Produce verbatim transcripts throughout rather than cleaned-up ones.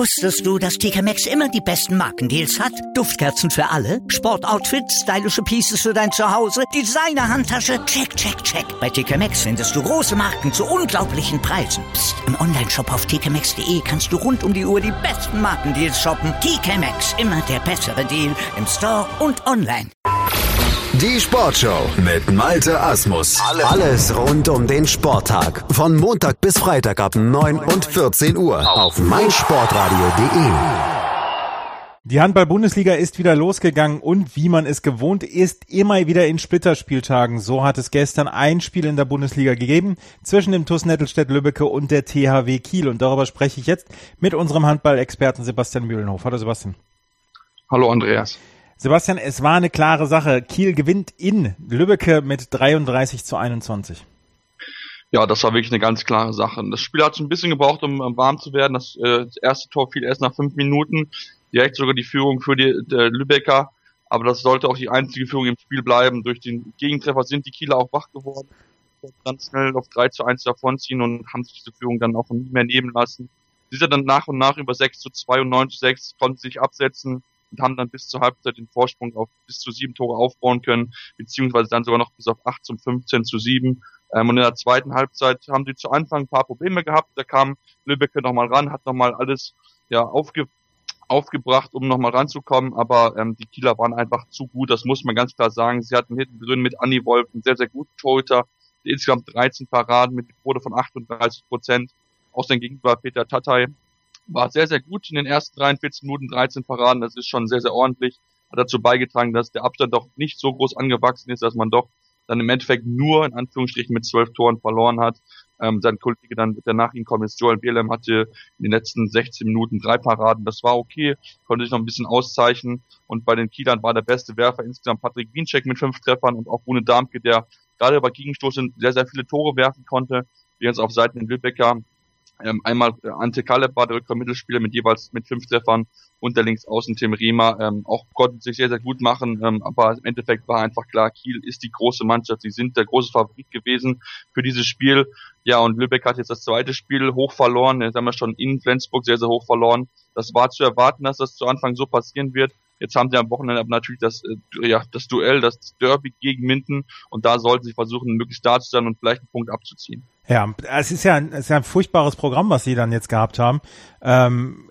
Wusstest du, dass T K Maxx immer die besten Markendeals hat? Duftkerzen für alle, Sportoutfits, stylische Pieces für dein Zuhause, Designer-Handtasche, check, check, check. Bei T K Maxx findest du große Marken zu unglaublichen Preisen. Psst. Im Onlineshop auf t k maxx punkt d e kannst du rund um die Uhr die besten Markendeals shoppen. T K Maxx, immer der bessere Deal im Store und online. Die Sportshow mit Malte Asmus. Alles rund um den Sporttag. Von Montag bis Freitag ab neun und vierzehn Uhr auf meinsportradio punkt de. Die Handball-Bundesliga ist wieder losgegangen und wie man es gewohnt ist, immer wieder in Splitterspieltagen. So hat es gestern ein Spiel in der Bundesliga gegeben zwischen dem T U S Nettelstedt-Lübbecke und der T H W Kiel. Und darüber spreche ich jetzt mit unserem Handball-Experten Sebastian Mühlenhof. Hallo Sebastian. Hallo Andreas. Sebastian, es war eine klare Sache. Kiel gewinnt in Lübbecke mit dreiunddreißig zu einundzwanzig. Ja, das war wirklich eine ganz klare Sache. Das Spiel hat so ein bisschen gebraucht, um warm zu werden. Das, äh, das erste Tor fiel erst nach fünf Minuten. Direkt sogar die Führung für die der Lübecker. Aber das sollte auch die einzige Führung im Spiel bleiben. Durch den Gegentreffer sind die Kieler auch wach geworden. Ganz schnell auf drei zu eins davonziehen und haben sich diese Führung dann auch nie mehr nehmen lassen. Sie sind dann nach und nach über sechs zu zwei und neun zu sechs, konnten sich absetzen und haben dann bis zur Halbzeit den Vorsprung auf bis zu sieben Tore aufbauen können, beziehungsweise dann sogar noch bis auf acht zum fünfzehn zu sieben. Ähm, und in der zweiten Halbzeit haben sie zu Anfang ein paar Probleme gehabt. Da kam Lübbecke nochmal ran, hat nochmal alles ja aufge, aufgebracht, um nochmal ranzukommen. Aber ähm, die Kieler waren einfach zu gut, das muss man ganz klar sagen. Sie hatten hinten drin mit Anni Wolf einen sehr, sehr guten Torhüter. Insgesamt dreizehn Paraden mit einer Quote von achtunddreißig Prozent. Aus dem Gegenüber Peter Tatay war sehr, sehr gut in den ersten dreiundvierzig Minuten, dreizehn Paraden, das ist schon sehr, sehr ordentlich. Hat dazu beigetragen, dass der Abstand doch nicht so groß angewachsen ist, dass man doch dann im Endeffekt nur in Anführungsstrichen mit zwölf Toren verloren hat. Ähm, sein Kollege dann, der nach ihm kommt, ist Joel Bielem, hatte in den letzten sechzehn Minuten drei Paraden, das war okay, konnte sich noch ein bisschen auszeichnen. Und bei den Kielern war der beste Werfer insgesamt Patrick Wiencheck mit fünf Treffern und auch Rune Darmke, der gerade bei Gegenstoßen sehr, sehr viele Tore werfen konnte, die jetzt auf Seiten den Lübecker. Ähm, einmal äh, Ante Kaleb war der Rückraum-Mittelspieler mit jeweils mit fünf Treffern und der Linksaußen Tim Riemer. Ähm, auch konnten sich sehr, sehr gut machen, ähm, aber im Endeffekt war einfach klar, Kiel ist die große Mannschaft, sie sind der große Favorit gewesen für dieses Spiel. Ja, und Lübeck hat jetzt das zweite Spiel hoch verloren, jetzt haben wir schon in Flensburg sehr, sehr hoch verloren. Das war zu erwarten, dass das zu Anfang so passieren wird. Jetzt haben sie am Wochenende aber natürlich das, äh, ja, das Duell, das Derby gegen Minden und da sollten sie versuchen, möglichst da zu sein und vielleicht einen Punkt abzuziehen. Ja, es ist ja ein, es ist ja ein furchtbares Programm, was sie dann jetzt gehabt haben. Ähm,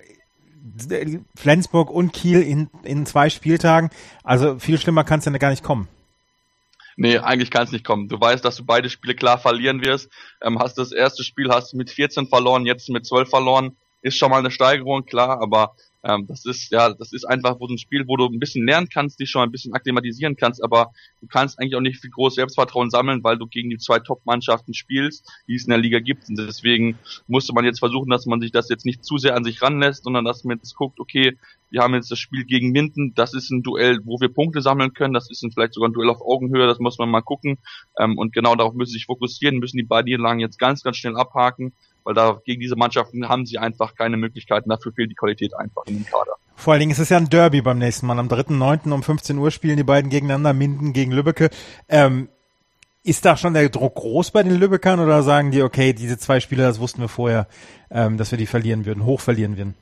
Flensburg und Kiel in, in zwei Spieltagen, also viel schlimmer kann es ja gar nicht kommen. Nee, eigentlich kann es nicht kommen. Du weißt, dass du beide Spiele klar verlieren wirst. Ähm, hast das erste Spiel hast mit vierzehn verloren, jetzt mit zwölf verloren. Ist schon mal eine Steigerung, klar, aber ähm, das ist ja, das ist einfach so ein Spiel, wo du ein bisschen lernen kannst, dich schon ein bisschen akklimatisieren kannst, aber du kannst eigentlich auch nicht viel großes Selbstvertrauen sammeln, weil du gegen die zwei Top-Mannschaften spielst, die es in der Liga gibt. Und deswegen musste man jetzt versuchen, dass man sich das jetzt nicht zu sehr an sich ranlässt, sondern dass man jetzt guckt, okay, wir haben jetzt das Spiel gegen Minden, das ist ein Duell, wo wir Punkte sammeln können, das ist ein, vielleicht sogar ein Duell auf Augenhöhe, das muss man mal gucken. Ähm, und genau darauf müssen sie sich fokussieren, müssen die beiden Niederlagen jetzt ganz, ganz schnell abhaken, weil da gegen diese Mannschaften haben sie einfach keine Möglichkeiten, dafür fehlt die Qualität einfach in dem Kader. Vor allen Dingen ist es ja ein Derby beim nächsten Mal. Am dritten neunten um fünfzehn Uhr spielen die beiden gegeneinander, Minden gegen Lübbecke. Ähm, ist da schon der Druck groß bei den Lübeckern oder sagen die, okay, diese zwei Spiele, das wussten wir vorher, ähm, dass wir die verlieren würden, hoch verlieren würden?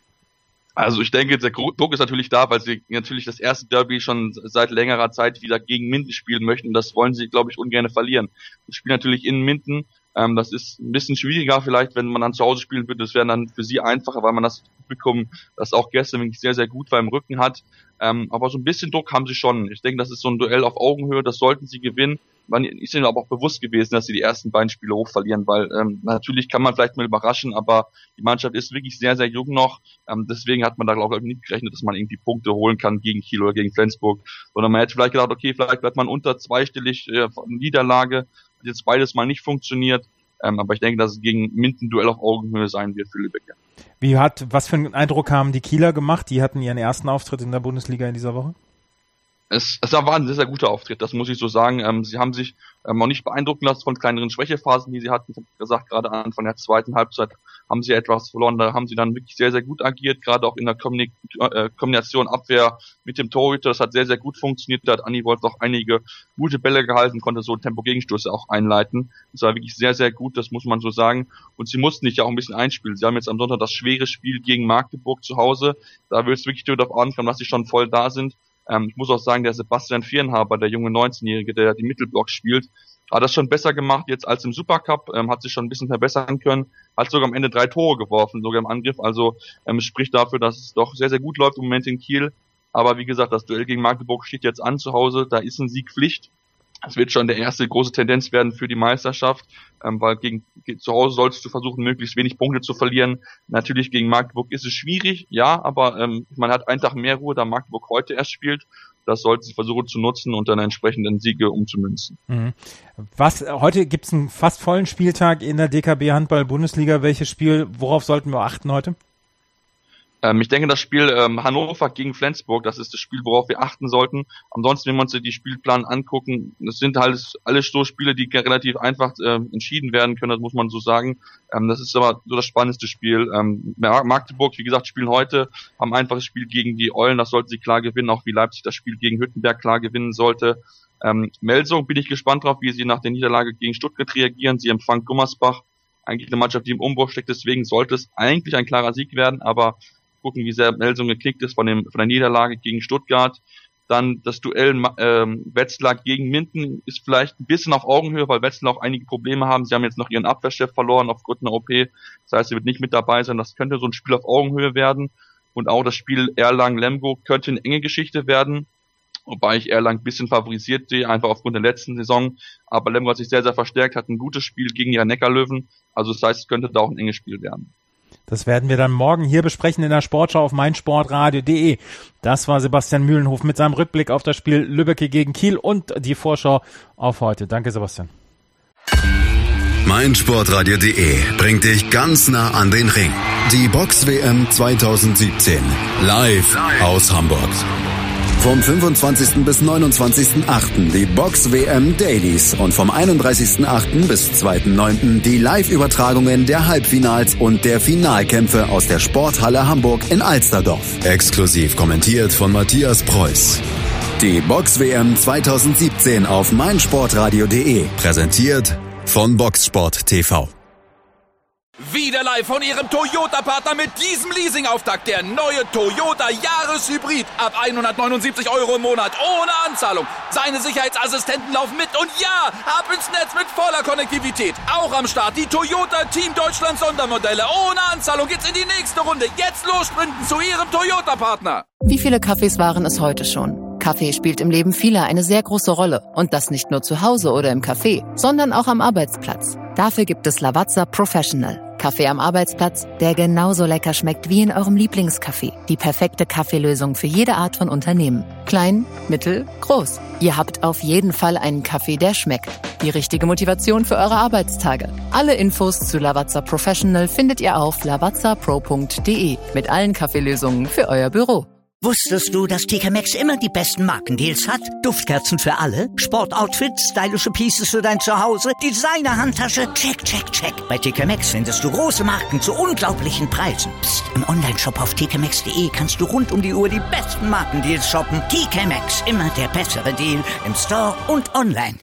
Also ich denke, der Druck ist natürlich da, weil sie natürlich das erste Derby schon seit längerer Zeit wieder gegen Minden spielen möchten. Das wollen sie, glaube ich, ungern verlieren. Sie spielen natürlich in Minden. Ähm, das ist ein bisschen schwieriger vielleicht, wenn man dann zu Hause spielen würde. Das wäre dann für sie einfacher, weil man das Publikum, das auch gestern wirklich sehr, sehr gut war, im Rücken hat. Ähm, aber so ein bisschen Druck haben sie schon. Ich denke, das ist so ein Duell auf Augenhöhe, das sollten sie gewinnen. Man ist ihnen aber auch bewusst gewesen, dass sie die ersten beiden Spiele hoch verlieren, weil ähm, natürlich kann man vielleicht mal überraschen, aber die Mannschaft ist wirklich sehr, sehr jung noch. Ähm, deswegen hat man da, glaube ich, nicht gerechnet, dass man irgendwie Punkte holen kann gegen Kiel oder gegen Flensburg. Sondern man hätte vielleicht gedacht, okay, vielleicht bleibt man unter zweistellig äh, Niederlage. Hat jetzt beides mal nicht funktioniert. Ähm, aber ich denke, dass es gegen Minden Duell auf Augenhöhe sein wird für Lübeck. Wie hat, was für einen Eindruck haben die Kieler gemacht? Die hatten ihren ersten Auftritt in der Bundesliga in dieser Woche. Es, es war ein sehr, sehr guter Auftritt, das muss ich so sagen. Ähm, sie haben sich ähm, auch nicht beeindrucken lassen von kleineren Schwächephasen, die sie hatten. Ich habe gesagt, gerade Anfang der zweiten Halbzeit haben sie etwas verloren. Da haben sie dann wirklich sehr, sehr gut agiert, gerade auch in der Kommunik- äh, Kombination Abwehr mit dem Torhüter. Das hat sehr, sehr gut funktioniert. Da hat Anni Wolf auch einige gute Bälle gehalten, konnte so Tempo-Gegenstöße auch einleiten. Das war wirklich sehr, sehr gut, das muss man so sagen. Und sie mussten sich ja auch ein bisschen einspielen. Sie haben jetzt am Sonntag das schwere Spiel gegen Magdeburg zu Hause. Da wird es wirklich darauf ankommen, dass sie schon voll da sind. Ähm, ich muss auch sagen, der Sebastian Vierenhaber, der junge neunzehnjährige, der die Mittelblock spielt, hat das schon besser gemacht jetzt als im Supercup, ähm, hat sich schon ein bisschen verbessern können, hat sogar am Ende drei Tore geworfen, sogar im Angriff, also ähm, spricht dafür, dass es doch sehr, sehr gut läuft im Moment in Kiel. Aber wie gesagt, das Duell gegen Magdeburg steht jetzt an zu Hause, da ist ein Sieg Pflicht. Das wird schon der erste große Tendenz werden für die Meisterschaft, ähm, weil gegen, gegen zu Hause solltest du versuchen, möglichst wenig Punkte zu verlieren. Natürlich gegen Magdeburg ist es schwierig, ja, aber ähm, man hat einen Tag mehr Ruhe, da Magdeburg heute erst spielt. Das sollten sie versuchen zu nutzen und dann entsprechenden Siege umzumünzen. Mhm. Was, heute gibt's einen fast vollen Spieltag in der D K B Handball Bundesliga. Welches Spiel, worauf sollten wir achten heute? Ähm, ich denke, das Spiel ähm, Hannover gegen Flensburg, das ist das Spiel, worauf wir achten sollten. Ansonsten, wenn wir uns die Spielplan angucken, das sind halt alles so Spiele, die relativ einfach äh, entschieden werden können, das muss man so sagen. Ähm, das ist aber so das spannendste Spiel. Ähm, Magdeburg, wie gesagt, spielen heute, haben ein einfaches Spiel gegen die Eulen, das sollten sie klar gewinnen, auch wie Leipzig das Spiel gegen Hüttenberg klar gewinnen sollte. Ähm, Melsung bin ich gespannt drauf, wie sie nach der Niederlage gegen Stuttgart reagieren. Sie empfangen Gummersbach, eigentlich eine Mannschaft, die im Umbruch steckt, deswegen sollte es eigentlich ein klarer Sieg werden, aber gucken, wie sehr Melsung geknickt ist von dem von der Niederlage gegen Stuttgart. Dann das Duell ähm, Wetzlar gegen Minden ist vielleicht ein bisschen auf Augenhöhe, weil Wetzlar auch einige Probleme haben. Sie haben jetzt noch ihren Abwehrchef verloren aufgrund einer O P. Das heißt, sie wird nicht mit dabei sein. Das könnte so ein Spiel auf Augenhöhe werden. Und auch das Spiel Erlangen-Lemgo könnte eine enge Geschichte werden. Wobei ich Erlangen ein bisschen favorisiert sehe, einfach aufgrund der letzten Saison. Aber Lemgo hat sich sehr, sehr verstärkt, hat ein gutes Spiel gegen die Rhein-Neckar-Löwen. Also das heißt, es könnte da auch ein enges Spiel werden. Das werden wir dann morgen hier besprechen in der Sportschau auf meinsportradio punkt de. Das war Sebastian Mühlenhof mit seinem Rückblick auf das Spiel Lübbecke gegen Kiel und die Vorschau auf heute. Danke, Sebastian. meinsportradio punkt de bringt dich ganz nah an den Ring. Die Box-W M zwanzig siebzehn. Live aus Hamburg. Vom fünfundzwanzigsten bis neunundzwanzigsten achten die Box-W M Dailies und vom einunddreißigsten achten bis zweiten neunten die Live-Übertragungen der Halbfinals und der Finalkämpfe aus der Sporthalle Hamburg in Alsterdorf. Exklusiv kommentiert von Matthias Preuß. Die Box-W M zwanzig siebzehn auf meinsportradio punkt de. Präsentiert von Boxsport T V. Wieder live von Ihrem Toyota-Partner mit diesem Leasing-Auftakt. Der neue Toyota Jahreshybrid. Ab hundertneunundsiebzig Euro im Monat. Ohne Anzahlung. Seine Sicherheitsassistenten laufen mit. Und ja, ab ins Netz mit voller Konnektivität. Auch am Start die Toyota Team Deutschland Sondermodelle. Ohne Anzahlung geht's in die nächste Runde. Jetzt los sprinten zu Ihrem Toyota-Partner. Wie viele Kaffees waren es heute schon? Kaffee spielt im Leben vieler eine sehr große Rolle. Und das nicht nur zu Hause oder im Café, sondern auch am Arbeitsplatz. Dafür gibt es Lavazza Professional. Kaffee am Arbeitsplatz, der genauso lecker schmeckt wie in eurem Lieblingscafé. Die perfekte Kaffeelösung für jede Art von Unternehmen. Klein, mittel, groß. Ihr habt auf jeden Fall einen Kaffee, der schmeckt. Die richtige Motivation für eure Arbeitstage. Alle Infos zu Lavazza Professional findet ihr auf lavazza pro punkt de mit allen Kaffeelösungen für euer Büro. Wusstest du, dass T K Maxx immer die besten Markendeals hat? Duftkerzen für alle, Sportoutfits, stylische Pieces für dein Zuhause, Designer-Handtasche, check, check, check. Bei T K Maxx findest du große Marken zu unglaublichen Preisen. Psst. Im Onlineshop auf t k maxx punkt de kannst du rund um die Uhr die besten Markendeals shoppen. T K Maxx, immer der bessere Deal im Store und online.